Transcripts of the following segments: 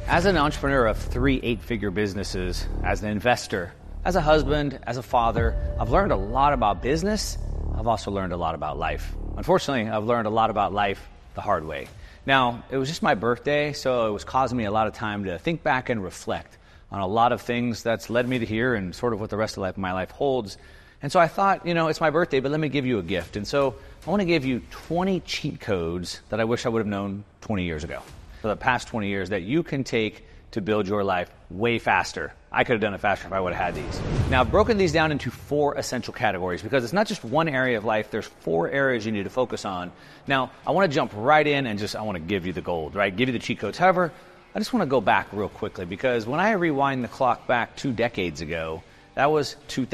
As an entrepreneur of 3 8-figure businesses, as an investor, as a husband, as a father, I've learned a lot about business. I've also learned a lot about life. Unfortunately, I've learned a lot about life the hard way. Now, it was just my birthday, so it was causing me a lot of time to think back and reflect on a lot of things that's led me to here and sort of what the rest of my life holds. And so I thought, it's my birthday, but let me give you a gift. And so I want to give you 20 cheat codes that I wish I would have known 20 years ago. For the past 20 years that you can take to build your life way faster. I could have done it faster if I would have had these. Now, I've broken these down into 4 essential categories because it's not just one area of life. There's 4 areas you need to focus on. Now, I want to jump right in and I want to give you the gold, right? Give you the cheat codes. However, I just want to go back real quickly because when I rewind the clock back 2 decades ago, that was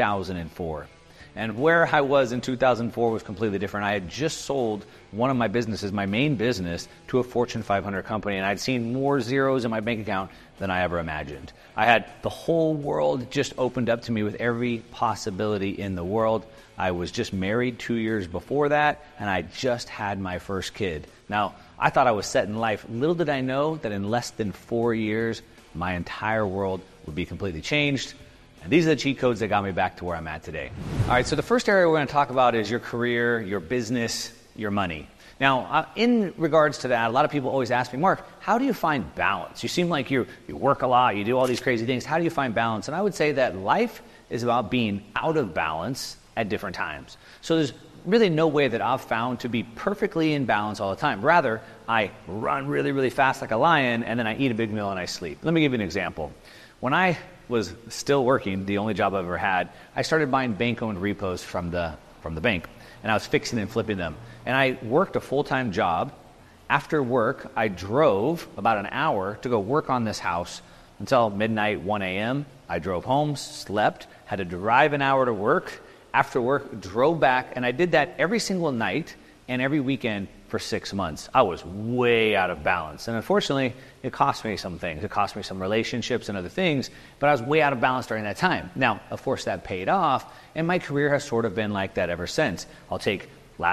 2004. And where I was in 2004 was completely different. I had just sold one of my businesses, my main business, to a Fortune 500 company, and I'd seen more zeros in my bank account than I ever imagined. I had the whole world just opened up to me with every possibility in the world. I was just married 2 years before that, and I just had my first kid. Now, I thought I was set in life. Little did I know that in less than 4 years, my entire world would be completely changed. And these are the cheat codes that got me back to where I'm at today. All right, so the first area we're going to talk about is your career, your business, your money. Now, in regards to that, a lot of people always ask me, Mark, how do you find balance? You seem like you work a lot, you do all these crazy things. How do you find balance? And I would say that life is about being out of balance at different times. So there's really no way that I've found to be perfectly in balance all the time. Rather, I run really, really fast like a lion, and then I eat a big meal and I sleep. Let me give you an example. When I was still working, the only job I've ever had, I started buying bank-owned repos from the bank, and I was fixing and flipping them. And I worked a full-time job. After work, I drove about an hour to go work on this house until midnight, 1 a.m. I drove home, slept, had to drive an hour to work. After work, drove back, and I did that every single night and every weekend for 6 months. I was way out of balance. And unfortunately, it cost me some things. It cost me some relationships and other things, but I was way out of balance during that time. Now, of course, that paid off, and my career has sort of been like that ever since. I'll take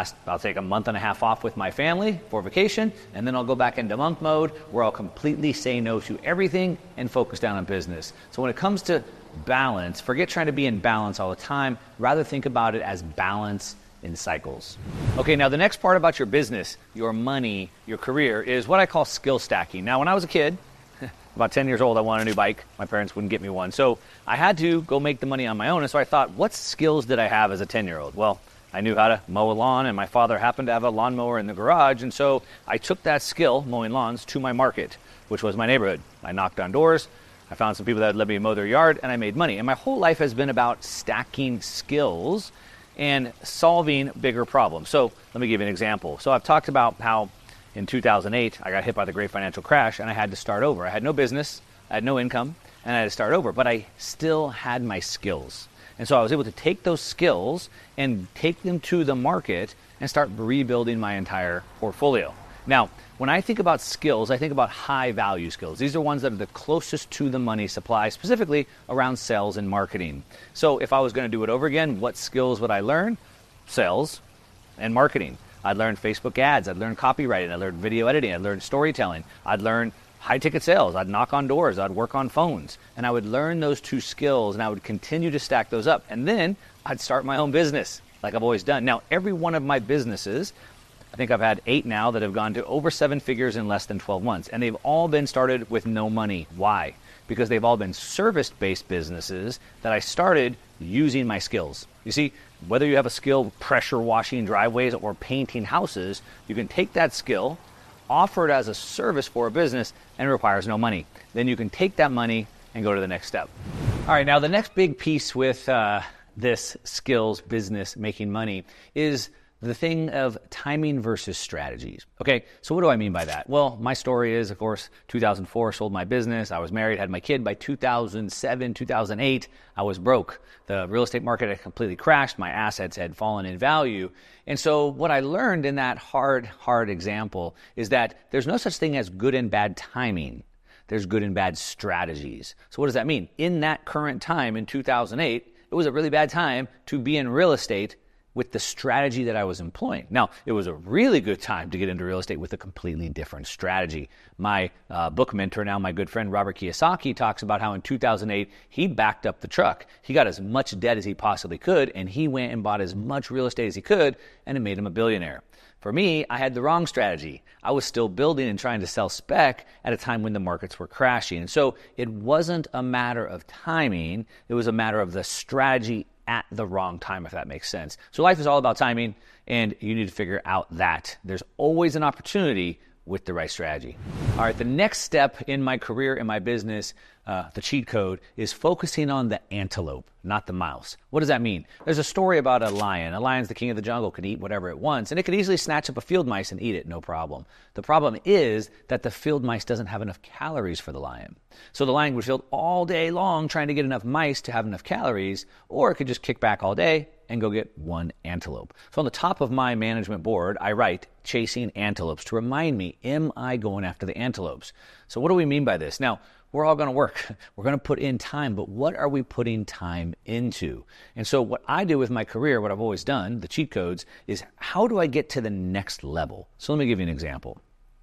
a month and a half off with my family for vacation, and then I'll go back into monk mode where I'll completely say no to everything and focus down on business. So when it comes to balance, forget trying to be in balance all the time. Rather think about it as balance in cycles. Okay, now the next part about your business, your money, your career is what I call skill stacking. Now, when I was a kid, about 10 years old, I wanted a new bike. My parents wouldn't get me one. So I had to go make the money on my own. And so I thought, what skills did I have as a 10-year-old? Well, I knew how to mow a lawn, and my father happened to have a lawnmower in the garage. And so I took that skill, mowing lawns, to my market, which was my neighborhood. I knocked on doors. I found some people that would let me mow their yard, and I made money. And my whole life has been about stacking skills and solving bigger problems. So let me give you an example. So I've talked about how in 2008, I got hit by the great financial crash, and I had to start over. I had no business, I had no income, and I had to start over. But I still had my skills. And so I was able to take those skills and take them to the market and start rebuilding my entire portfolio. Now, when I think about skills, I think about high-value skills. These are ones that are the closest to the money supply, specifically around sales and marketing. So if I was going to do it over again, what skills would I learn? Sales and marketing. I'd learn Facebook ads. I'd learn copywriting. I'd learn video editing. I'd learn storytelling. I'd learn high-ticket sales. I'd knock on doors. I'd work on phones. And I would learn those 2 skills, and I would continue to stack those up. And then I'd start my own business like I've always done. Now, every one of my businesses, I think I've had 8 now that have gone to over 7 figures in less than 12 months. And they've all been started with no money. Why? Because they've all been service-based businesses that I started using my skills. You see, whether you have a skill pressure washing driveways or painting houses, you can take that skill, offer it as a service for a business, and it requires no money. Then you can take that money and go to the next step. All right, now the next big piece with this skills business making money is the thing of timing versus strategies. Okay, so what do I mean by that? Well, my story is, of course, 2004, sold my business. I was married, had my kid. By 2007, 2008, I was broke. The real estate market had completely crashed. My assets had fallen in value. And so what I learned in that hard example is that there's no such thing as good and bad timing. There's good and bad strategies. So what does that mean? In that current time in 2008, it was a really bad time to be in real estate with the strategy that I was employing. Now, it was a really good time to get into real estate with a completely different strategy. My book mentor, now my good friend Robert Kiyosaki, talks about how in 2008, he backed up the truck. He got as much debt as he possibly could, and he went and bought as much real estate as he could, and it made him a billionaire. For me, I had the wrong strategy. I was still building and trying to sell spec at a time when the markets were crashing. And so it wasn't a matter of timing. It was a matter of the strategy at the wrong time, if that makes sense. So life is all about timing, and you need to figure out that. There's always an opportunity with the right strategy. All right, the next step in my career, in my business, the cheat code, is focusing on the antelope, not the mouse. What does that mean? There's a story about a lion. A lion's the king of the jungle, can eat whatever it wants, and it could easily snatch up a field mice and eat it, no problem. The problem is that the field mice doesn't have enough calories for the lion. So the lion would field all day long trying to get enough mice to have enough calories, or it could just kick back all day and go get one antelope. So on the top of my management board, I write chasing antelopes to remind me, am I going after the antelopes? So what do we mean by this? Now, we're all going to work. We're going to put in time, but what are we putting time into? And so what I do with my career, what I've always done, the cheat codes, is how do I get to the next level? So let me give you an example.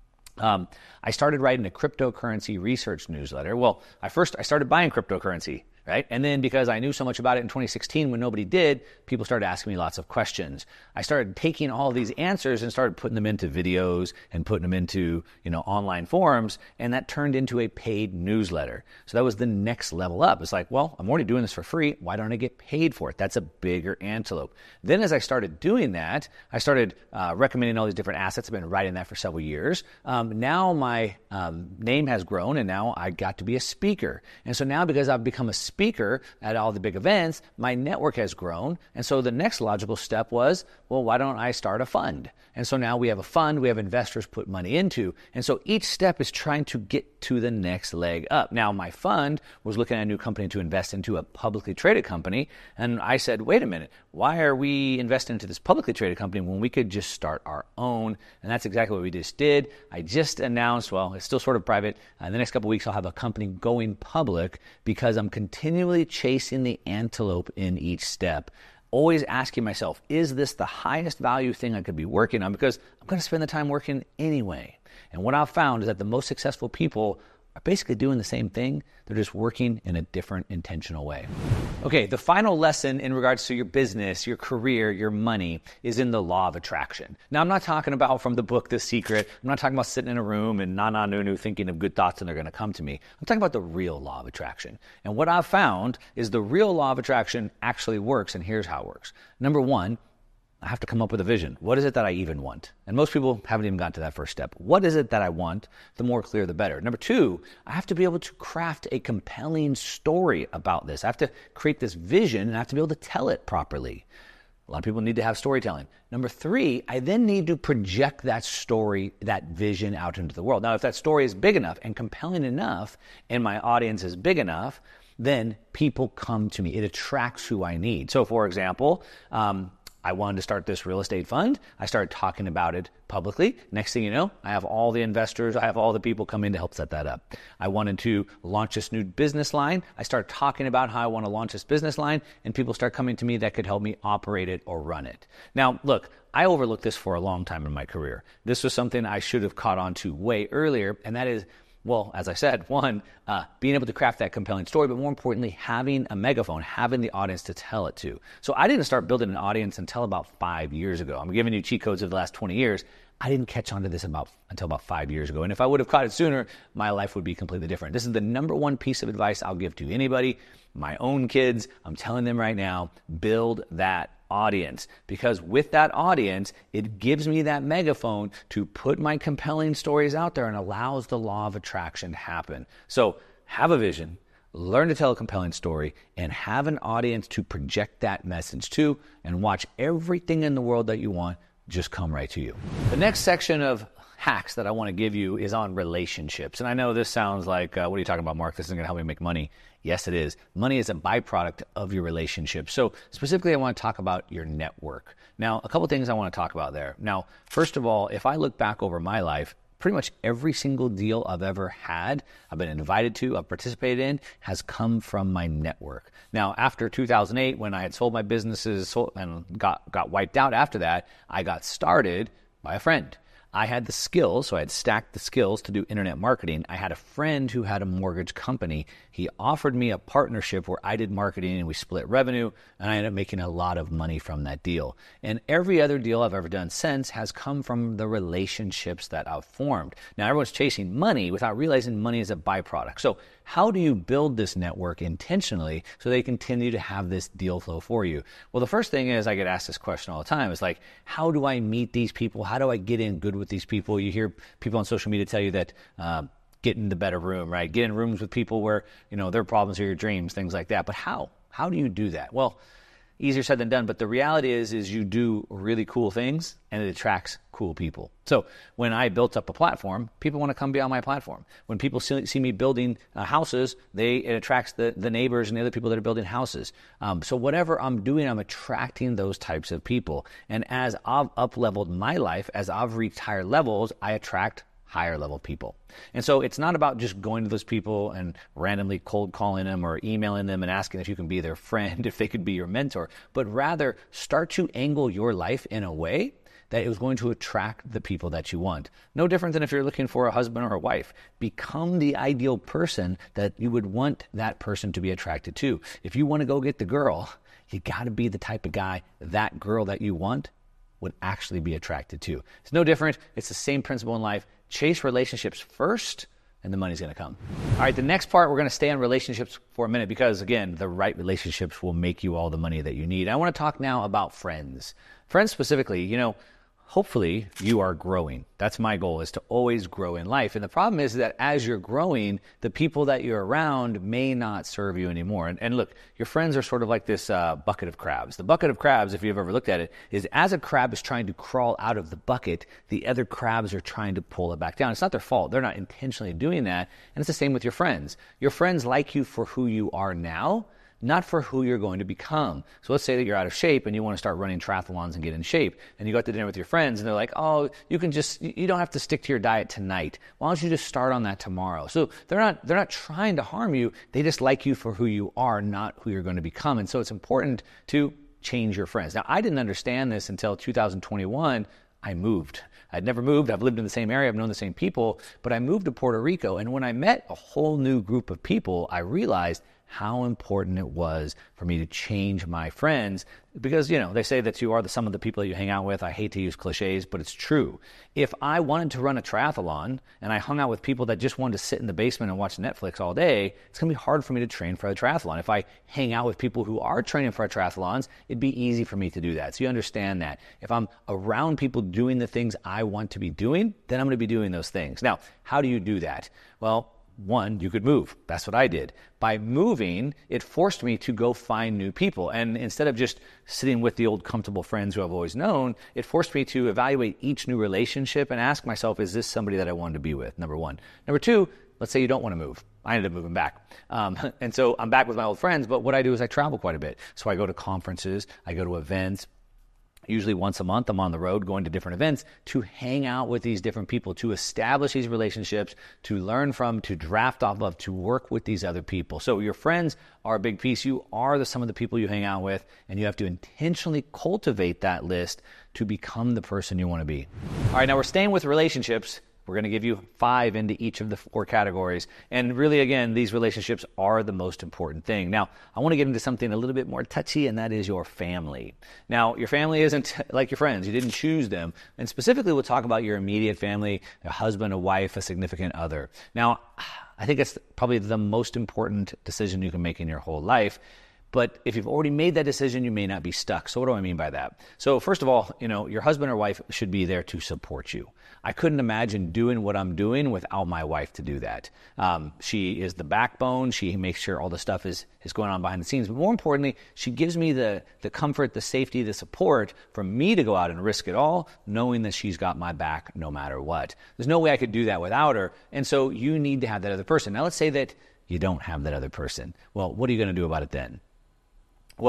I started writing a cryptocurrency research newsletter. Well, I started buying cryptocurrency, right? And then because I knew so much about it in 2016 when nobody did, people started asking me lots of questions. I started taking all of these answers and started putting them into videos and putting them into, online forums, and that turned into a paid newsletter. So that was the next level up. It's like, well, I'm already doing this for free. Why don't I get paid for it? That's a bigger antelope. Then as I started doing that, I started recommending all these different assets. I've been writing that for several years. Now my name has grown, and now I got to be a speaker. And so now because I've become a speaker at all the big events, my network has grown. And so the next logical step was, well, why don't I start a fund? And so now we have a fund, we have investors put money into. And so each step is trying to get to the next leg up. Now, my fund was looking at a new company to invest into, a publicly traded company. And I said, wait a minute, why are we investing into this publicly traded company when we could just start our own? And that's exactly what we just did. I just announced, well, it's still sort of private. In the next couple of weeks, I'll have a company going public because I'm continually chasing the antelope in each step. Always asking myself, is this the highest value thing I could be working on? Because I'm going to spend the time working anyway. And what I've found is that the most successful people are basically doing the same thing. They're just working in a different intentional way. Okay, the final lesson in regards to your business, your career, your money is in the law of attraction. Now, I'm not talking about from the book, The Secret. I'm not talking about sitting in a room and na-na-nu-nu thinking of good thoughts and they're going to come to me. I'm talking about the real law of attraction. And what I've found is the real law of attraction actually works, and here's how it works. Number one, I have to come up with a vision. What is it that I even want? And most people haven't even gotten to that first step. What is it that I want? The more clear, the better. Number two, I have to be able to craft a compelling story about this. I have to create this vision and I have to be able to tell it properly. A lot of people need to have storytelling. Number three, I then need to project that story, that vision out into the world. Now, if that story is big enough and compelling enough and my audience is big enough, then people come to me. It attracts who I need. So, for example, I wanted to start this real estate fund. I started talking about it publicly. Next thing you know, I have all the investors, I have all the people come in to help set that up. I wanted to launch this new business line. I started talking about how I want to launch this business line, and people start coming to me that could help me operate it or run it. Now, look, I overlooked this for a long time in my career. This was something I should have caught on to way earlier, and that is, well, as I said, one, being able to craft that compelling story, but more importantly, having a megaphone, having the audience to tell it to. So I didn't start building an audience until about 5 years ago. I'm giving you cheat codes of the last 20 years. I didn't catch on to this until about 5 years ago. And if I would have caught it sooner, my life would be completely different. This is the number one piece of advice I'll give to anybody, my own kids. I'm telling them right now, build that audience, because with that audience, it gives me that megaphone to put my compelling stories out there and allows the law of attraction to happen. So have a vision, learn to tell a compelling story, and have an audience to project that message to, and watch everything in the world that you want just come right to you. The next section of hacks that I want to give you is on relationships. And I know this sounds like, what are you talking about, Mark? This isn't going to help me make money. Yes, it is. Money is a byproduct of your relationship. So specifically, I want to talk about your network. Now, a couple things I want to talk about there. Now, first of all, if I look back over my life, pretty much every single deal I've ever had, I've been invited to, I've participated in, has come from my network. Now, after 2008, when I had sold my businesses and got wiped out after that, I got started by a friend. I had the skills, so I had stacked the skills to do internet marketing. I had a friend who had a mortgage company. He offered me a partnership where I did marketing and we split revenue, and I ended up making a lot of money from that deal. And every other deal I've ever done since has come from the relationships that I've formed. Now, everyone's chasing money without realizing money is a byproduct. So how do you build this network intentionally so they continue to have this deal flow for you? Well, the first thing is, I get asked this question all the time, is like, how do I meet these people? How do I get in good with these people? You hear people on social media tell you that get in the better room, right? Get in rooms with people where, their problems are your dreams, things like that. But how? How do you do that? Well, easier said than done, but the reality is you do really cool things and it attracts cool people. So when I built up a platform, people want to come be on my platform. When people see me building houses, it attracts the neighbors and the other people that are building houses. So whatever I'm doing, I'm attracting those types of people. And as I've up-leveled my life, as I've reached higher levels, I attract higher level people. And so it's not about just going to those people and randomly cold calling them or emailing them and asking if you can be their friend, if they could be your mentor, but rather start to angle your life in a way that is going to attract the people that you want. No different than if you're looking for a husband or a wife. Become the ideal person that you would want that person to be attracted to. If you want to go get the girl, you got to be the type of guy that girl that you want would actually be attracted to. It's no different. It's the same principle in life. Chase relationships first, and the money's going to come. All right, the next part, we're going to stay on relationships for a minute because, again, the right relationships will make you all the money that you need. I want to talk now about friends. Friends specifically, hopefully you are growing. That's my goal, is to always grow in life. And the problem is that as you're growing, the people that you're around may not serve you anymore. And look, your friends are sort of like this bucket of crabs. The bucket of crabs, if you've ever looked at it, is as a crab is trying to crawl out of the bucket, the other crabs are trying to pull it back down. It's not their fault. They're not intentionally doing that. And it's the same with your friends. Your friends like you for who you are now, not for who you're going to become. So let's say that you're out of shape and you want to start running triathlons and get in shape. And you go out to dinner with your friends and they're like, oh, you don't have to stick to your diet tonight. Why don't you just start on that tomorrow? So they're not trying to harm you. They just like you for who you are, not who you're going to become. And so it's important to change your friends. Now, I didn't understand this until 2021. I moved. I'd never moved. I've lived in the same area. I've known the same people. But I moved to Puerto Rico. And when I met a whole new group of people, I realized how important it was for me to change my friends because, they say that you are the sum of the people that you hang out with. I hate to use cliches, but it's true. If I wanted to run a triathlon and I hung out with people that just wanted to sit in the basement and watch Netflix all day, it's going to be hard for me to train for a triathlon. If I hang out with people who are training for triathlons, it'd be easy for me to do that. So you understand that. If I'm around people doing the things I want to be doing, then I'm going to be doing those things. Now, how do you do that? Well, one, you could move. That's what I did. By moving, it forced me to go find new people. And instead of just sitting with the old comfortable friends who I've always known, it forced me to evaluate each new relationship and ask myself, is this somebody that I wanted to be with? Number one. Number two, let's say you don't want to move. I ended up moving back. And so I'm back with my old friends, but what I do is I travel quite a bit. So I go to conferences, I go to events. Usually once a month, I'm on the road going to different events to hang out with these different people, to establish these relationships, to learn from, to draft off of, to work with these other people. So your friends are a big piece. You are the sum of the people you hang out with, and you have to intentionally cultivate that list to become the person you want to be. All right, now we're staying with relationships. We're going to give you 5 into each of the 4 categories. And really, again, these relationships are the most important thing. Now, I want to get into something a little bit more touchy, and that is your family. Now, your family isn't like your friends. You didn't choose them. And specifically, we'll talk about your immediate family, a husband, a wife, a significant other. Now, I think it's probably the most important decision you can make in your whole life. But if you've already made that decision, you may not be stuck. So what do I mean by that? So first of all, your husband or wife should be there to support you. I couldn't imagine doing what I'm doing without my wife to do that. She is the backbone. She makes sure all the stuff is going on behind the scenes. But more importantly, she gives me the comfort, the safety, the support for me to go out and risk it all, knowing that she's got my back no matter what. There's no way I could do that without her. And so you need to have that other person. Now let's say that you don't have that other person. Well, what are you going to do about it then? Well,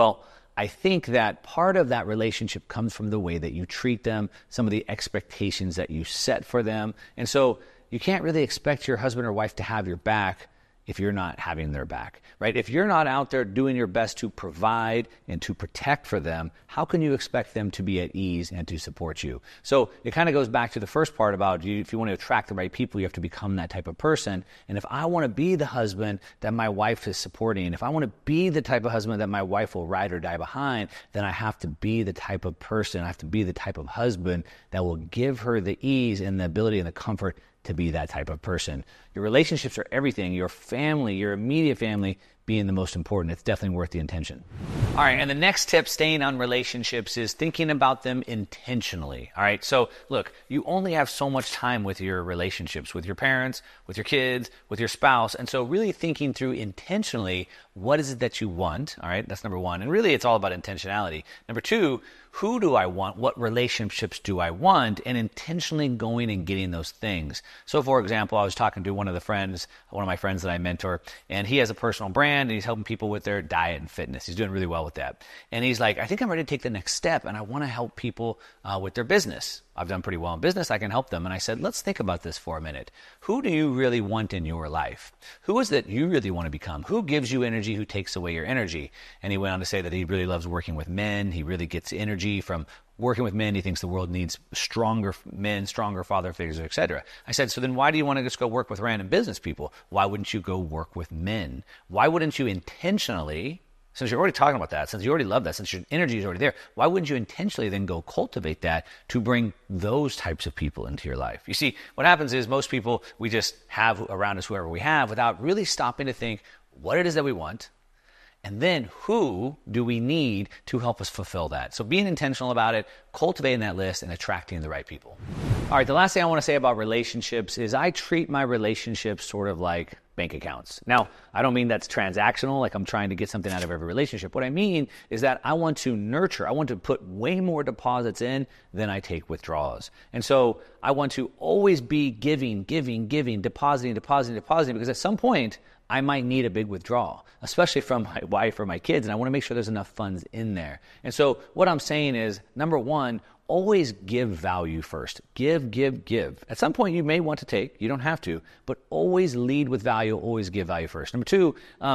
I think that part of that relationship comes from the way that you treat them, some of the expectations that you set for them. And so you can't really expect your husband or wife to have your back if you're not having their back, right? If you're not out there doing your best to provide and to protect for them, how can you expect them to be at ease and to support you? So it kind of goes back to the first part about if you want to attract the right people, you have to become that type of person. And if I want to be the husband that my wife is supporting, if I want to be the type of husband that my wife will ride or die behind, then I have to be the type of person, I have to be the type of husband that will give her the ease and the ability and the comfort to be that type of person. Your relationships are everything. Your family, your immediate family being the most important. It's definitely worth the intention. All right, and the next tip, staying on relationships, is thinking about them intentionally. All right, so look, you only have so much time with your relationships, with your parents, with your kids, with your spouse, and so really thinking through intentionally, what is it that you want? All right, that's number one. And really, it's all about intentionality. Number two, who do I want? What relationships do I want? And intentionally going and getting those things. So for example, I was talking to one of my friends that I mentor, and he has a personal brand and he's helping people with their diet and fitness. He's doing really well with that. And he's like, I think I'm ready to take the next step and I want to help people with their business. I've done pretty well in business. I can help them. And I said, let's think about this for a minute. Who do you really want in your life? Who is that you really want to become? Who gives you energy? Who takes away your energy? And he went on to say that he really loves working with men. He really gets energy from working with men. He thinks the world needs stronger men, stronger father figures, etc. I said, so then why do you want to just go work with random business people? Why wouldn't you go work with men? Why wouldn't you intentionally, since you're already talking about that, since you already love that, since your energy is already there, why wouldn't you intentionally then go cultivate that to bring those types of people into your life? You see, what happens is most people, we just have around us whoever we have without really stopping to think what it is that we want, and then who do we need to help us fulfill that? So being intentional about it, cultivating that list, and attracting the right people. All right, the last thing I want to say about relationships is I treat my relationships sort of like bank accounts. Now, I don't mean that's transactional, like I'm trying to get something out of every relationship. What I mean is that I want to nurture. I want to put way more deposits in than I take withdrawals. And so I want to always be giving, depositing, because at some point, I might need a big withdrawal, especially from my wife or my kids, and I want to make sure there's enough funds in there. And so what I'm saying is, number one, always give value first. Give. At some point, you may want to take. You don't have to, but always lead with value. Always give value first. Number two,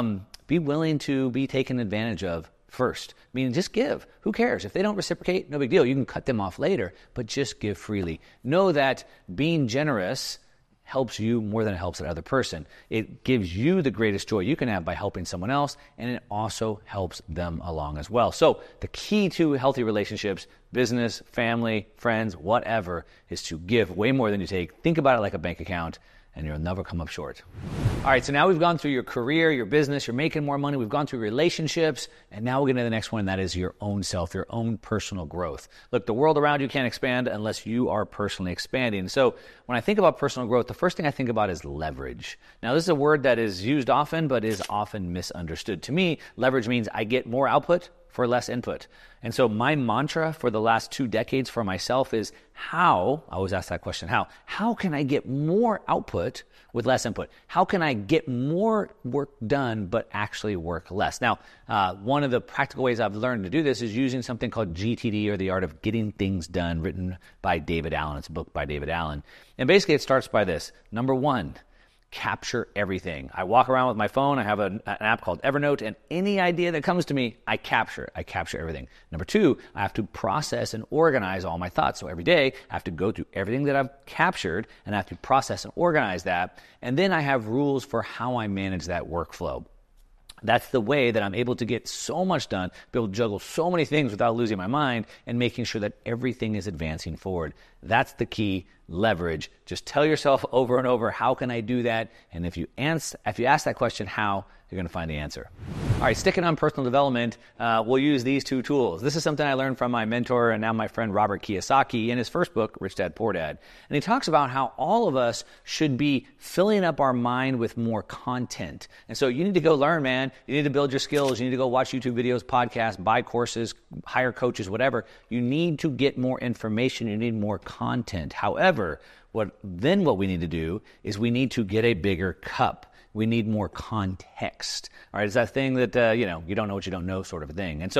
be willing to be taken advantage of first. Meaning just give. Who cares? If they don't reciprocate, no big deal. You can cut them off later, but just give freely. Know that being generous helps you more than it helps that other person. It gives you the greatest joy you can have by helping someone else, and it also helps them along as well. So the key to healthy relationships, business, family, friends, whatever, is to give way more than you take. Think about it like a bank account, and you'll never come up short. All right, so now we've gone through your career, your business, you're making more money, we've gone through relationships, and now we'll get into the next one, and that is your own self, your own personal growth. Look, the world around you can't expand unless you are personally expanding. So when I think about personal growth, the first thing I think about is leverage. Now, this is a word that is used often, but is often misunderstood. To me, leverage means I get more output for less input. And so my mantra for the last 2 decades for myself is I always ask that question, how can I get more output with less input? How can I get more work done but actually work less? Now, one of the practical ways I've learned to do this is using something called GTD, or The Art of Getting Things Done, written by David Allen. It's a book by David Allen. And basically it starts by this. Number one, capture everything. I walk around with my phone. I have an app called Evernote, and any idea that comes to me, I capture everything. Number two, I have to process and organize all my thoughts. So every day, I have to go through everything that I've captured, and I have to process and organize that. And then I have rules for how I manage that workflow. That's the way that I'm able to get so much done, be able to juggle so many things without losing my mind, and making sure that everything is advancing forward. That's the key, leverage. Just tell yourself over and over, how can I do that? And if you ask that question, how, you're going to find the answer. All right, sticking on personal development, we'll use these 2 tools. This is something I learned from my mentor and now my friend Robert Kiyosaki in his first book, Rich Dad, Poor Dad. And he talks about how all of us should be filling up our mind with more content. And so you need to go learn, man. You need to build your skills. You need to go watch YouTube videos, podcasts, buy courses, hire coaches, whatever. You need to get more information. You need more content. However, what we need to do is we need to get a bigger cup. We need more context. All right, it's that thing that, you don't know what you don't know sort of a thing. And so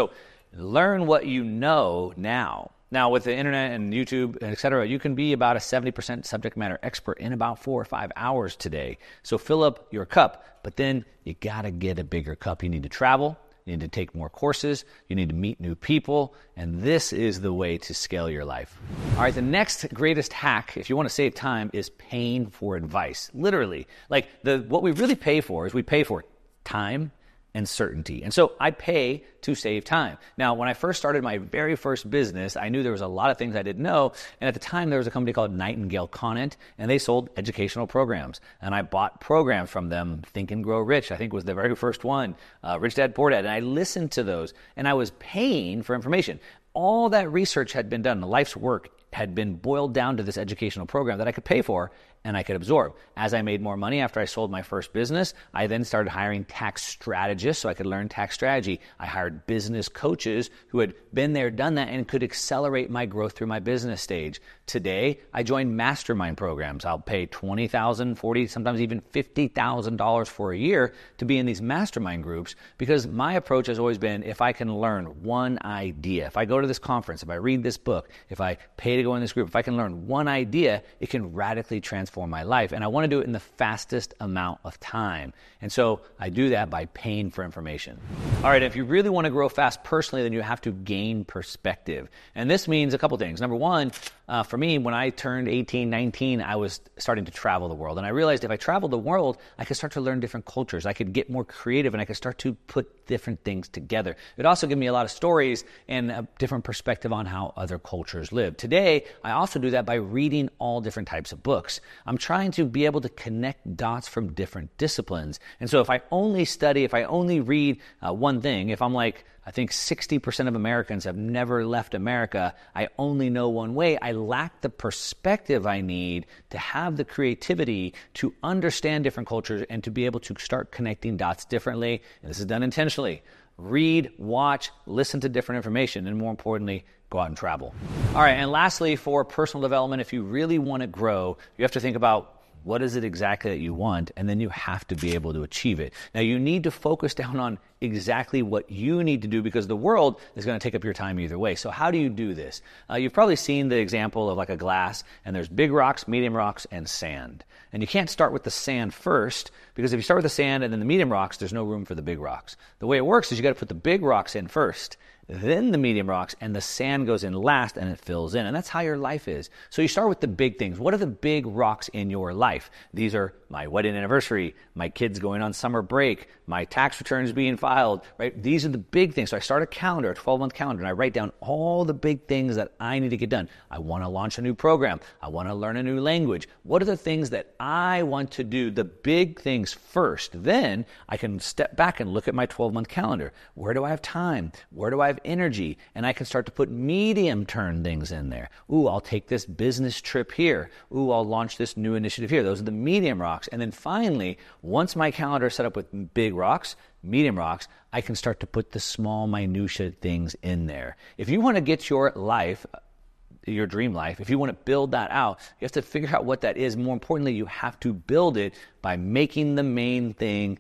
learn what you know now. Now, with the internet and YouTube, et cetera, you can be about a 70% subject matter expert in about 4 or 5 hours today. So fill up your cup, but then you got to get a bigger cup. You need to travel. You need to take more courses. You need to meet new people. And this is the way to scale your life. All right, the next greatest hack, if you want to save time, is paying for advice. Literally. Like what we really pay for is we pay for time and certainty. And so I pay to save time. Now, when I first started my very first business, I knew there was a lot of things I didn't know. And at the time, there was a company called Nightingale Conant, and they sold educational programs. And I bought programs from them. Think and Grow Rich, I think, was the very first one. Rich Dad, Poor Dad. And I listened to those, and I was paying for information. All that research had been done. The life's work had been boiled down to this educational program that I could pay for and I could absorb. As I made more money after I sold my first business, I then started hiring tax strategists so I could learn tax strategy. I hired business coaches who had been there, done that, and could accelerate my growth through my business stage. Today, I join mastermind programs. I'll pay $20,000, $40,000, sometimes even $50,000 for a year to be in these mastermind groups because my approach has always been if I can learn one idea, if I go to this conference, if I read this book, if I pay to go in this group, if I can learn one idea, it can radically transform my life. And I want to do it in the fastest amount of time. And so I do that by paying for information. All right, if you really want to grow fast personally, then you have to gain perspective. And this means a couple things. Number one, for me, when I turned 18, 19, I was starting to travel the world. And I realized if I traveled the world, I could start to learn different cultures. I could get more creative and I could start to put different things together. It also gave me a lot of stories and a different perspective on how other cultures live. Today, I also do that by reading all different types of books. I'm trying to be able to connect dots from different disciplines. And so if I only study, if I only read one thing, if I'm like, I think 60% of Americans have never left America, I only know one way, I lack the perspective I need to have the creativity to understand different cultures and to be able to start connecting dots differently. And this is done intentionally. Read, watch, listen to different information, and more importantly, go out and travel. All right, and lastly, for personal development, if you really want to grow, you have to think about what is it exactly that you want, and then you have to be able to achieve it. Now, you need to focus down on exactly what you need to do because the world is going to take up your time either way. So how do you do this? You've probably seen the example of like a glass, and there's big rocks, medium rocks, and sand. And you can't start with the sand first because if you start with the sand and then the medium rocks, there's no room for the big rocks. The way it works is you got to put the big rocks in first, then the medium rocks, and the sand goes in last and it fills in. And that's how your life is. So you start with the big things. What are the big rocks in your life? These are my wedding anniversary, my kids going on summer break, my tax returns being filed, right? These are the big things. So I start a calendar, a 12-month calendar, and I write down all the big things that I need to get done. I want to launch a new program. I want to learn a new language. What are the things that I want to do? The big things first. Then I can step back and look at my 12-month calendar. Where do I have time? Where do I have energy? And I can start to put medium-term things in there. Ooh, I'll take this business trip here. Ooh, I'll launch this new initiative here. Those are the medium rocks. And then finally, once my calendar is set up with big rocks, medium rocks, I can start to put the small minutia things in there. If you want to get your life, your dream life, if you want to build that out, you have to figure out what that is. More importantly, you have to build it by making the main thing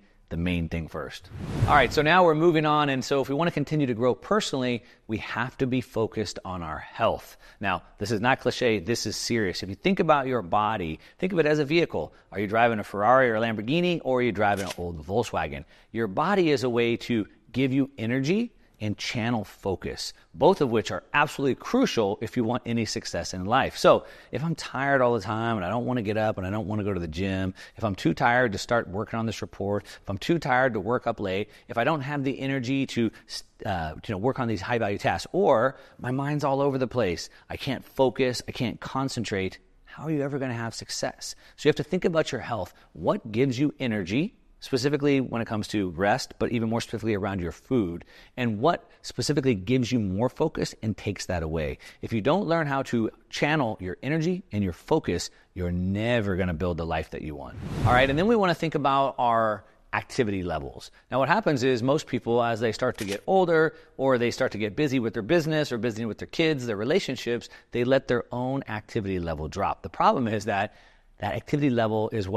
first. All right, so now we're moving on. And so if we want to continue to grow personally, we have to be focused on our health. Now, this is not cliche. This is serious. If you think about your body, think of it as a vehicle. Are you driving a Ferrari or a Lamborghini, or are you driving an old Volkswagen? Your body is a way to give you energy and channel focus, both of which are absolutely crucial if you want any success in life. So if I'm tired all the time and I don't want to get up and I don't want to go to the gym, if I'm too tired to start working on this report, if I'm too tired to work up late, if I don't have the energy to work on these high-value tasks, or my mind's all over the place, I can't focus, I can't concentrate, how are you ever going to have success? So you have to think about your health. What gives you energy? Specifically when it comes to rest, but even more specifically around your food, and what specifically gives you more focus and takes that away. If you don't learn how to channel your energy and your focus, you're never going to build the life that you want. All right, and then we want to think about our activity levels. Now what happens is most people, as they start to get older or they start to get busy with their business or busy with their kids, their relationships, they let their own activity level drop. The problem is that activity level is what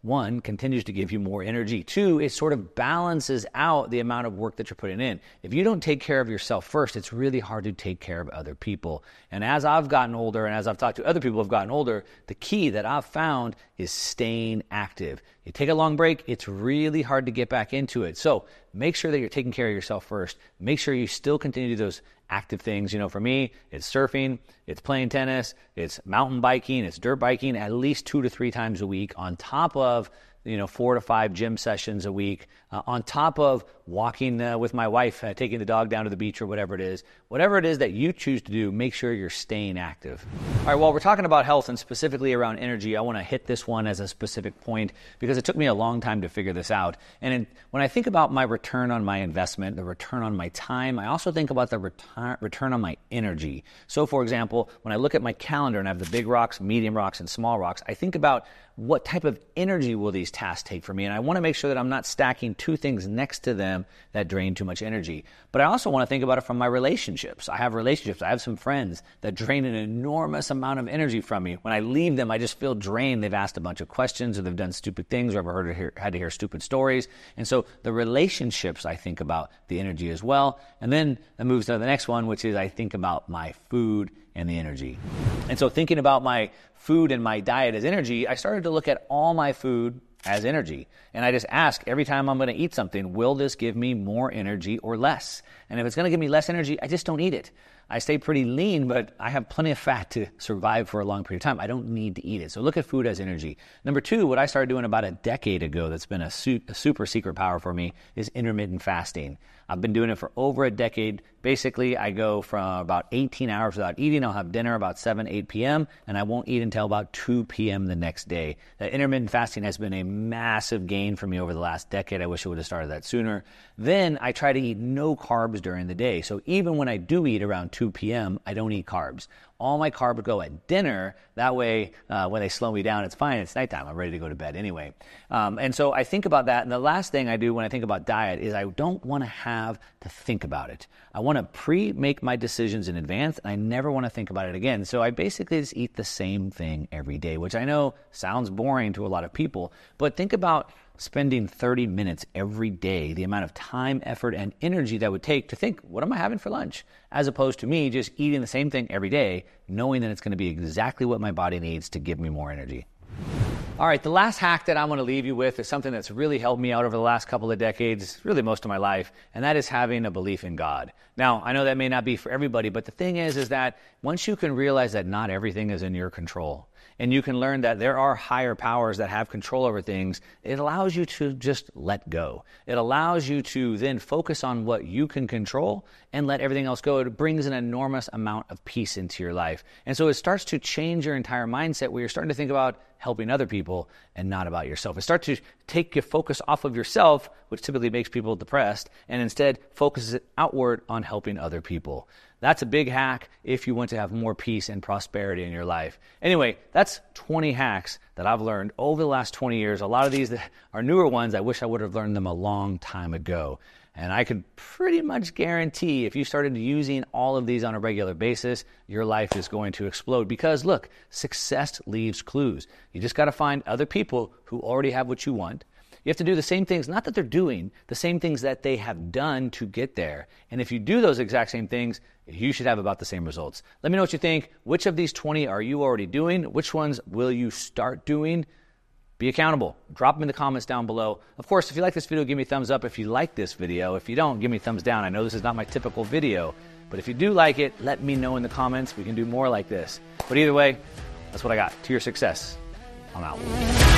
one, continues to give you more energy. Two, it sort of balances out the amount of work that you're putting in. If you don't take care of yourself first, it's really hard to take care of other people. And as I've gotten older and as I've talked to other people who have gotten older, the key that I've found is staying active. You take a long break, it's really hard to get back into it. So make sure that you're taking care of yourself first. Make sure you still continue to do those active things. You know, for me, it's surfing, it's playing tennis, it's mountain biking, it's dirt biking at least 2 to 3 times a week, on top of 4 to 5 gym sessions a week, on top of walking with my wife, taking the dog down to the beach or whatever it is. Whatever it is that you choose to do, make sure you're staying active. All right, while we're talking about health and specifically around energy, I want to hit this one as a specific point because it took me a long time to figure this out. And when I think about my return on my investment, the return on my time, I also think about the return on my energy. So for example, when I look at my calendar and I have the big rocks, medium rocks, and small rocks, I think about what type of energy will these tasks take for me? And I want to make sure that I'm not stacking 2 things next to them that drain too much energy. But I also want to think about it from my relationships. I have relationships. I have some friends that drain an enormous amount of energy from me. When I leave them, I just feel drained. They've asked a bunch of questions, or they've done stupid things, or I've had to hear stupid stories. And so the relationships, I think about the energy as well. And then that moves to the next one, which is I think about my food and the energy. And so thinking about my food and my diet as energy, I started to look at all my food as energy. And I just ask every time I'm going to eat something, will this give me more energy or less? And if it's going to give me less energy, I just don't eat it. I stay pretty lean, but I have plenty of fat to survive for a long period of time. I don't need to eat it. So look at food as energy. Number 2, what I started doing about a decade ago that's been a super secret power for me is intermittent fasting. I've been doing it for over a decade. Basically, I go from about 18 hours without eating. I'll have dinner about 7, 8 p.m., and I won't eat until about 2 p.m. the next day. That intermittent fasting has been a massive gain for me over the last decade. I wish I would have started that sooner. Then I try to eat no carbs during the day. So even when I do eat around 2 p.m., I don't eat carbs. All my carbs go at dinner. That way, when they slow me down, it's fine. It's nighttime. I'm ready to go to bed anyway. And so I think about that. And the last thing I do when I think about diet is I don't want to have to think about it. I want to pre-make my decisions in advance, and I never want to think about it again. So I basically just eat the same thing every day, which I know sounds boring to a lot of people. But think about spending 30 minutes every day, the amount of time, effort, and energy that would take to think, what am I having for lunch? As opposed to me just eating the same thing every day, knowing that it's going to be exactly what my body needs to give me more energy. All right, the last hack that I'm going to leave you with is something that's really helped me out over the last couple of decades, really most of my life, and that is having a belief in God. Now, I know that may not be for everybody, but the thing is that once you can realize that not everything is in your control, and you can learn that there are higher powers that have control over things, it allows you to just let go. It allows you to then focus on what you can control and let everything else go. It brings an enormous amount of peace into your life. And so it starts to change your entire mindset where you're starting to think about helping other people and not about yourself. It starts to take your focus off of yourself, which typically makes people depressed, and instead focuses it outward on helping other people. That's a big hack if you want to have more peace and prosperity in your life. Anyway, that's 20 hacks that I've learned over the last 20 years. A lot of these are newer ones. I wish I would have learned them a long time ago. And I could pretty much guarantee if you started using all of these on a regular basis, your life is going to explode. Because look, success leaves clues. You just got to find other people who already have what you want. You have to do the same things, not that they're doing, the same things that they have done to get there. And if you do those exact same things, you should have about the same results. Let me know what you think. Which of these 20 are you already doing? Which ones will you start doing? Be accountable. Drop them in the comments down below. Of course, if you like this video, give me a thumbs up if you like this video. If you don't, give me a thumbs down. I know this is not my typical video, but if you do like it, let me know in the comments. We can do more like this. But either way, that's what I got. To your success. I'm out.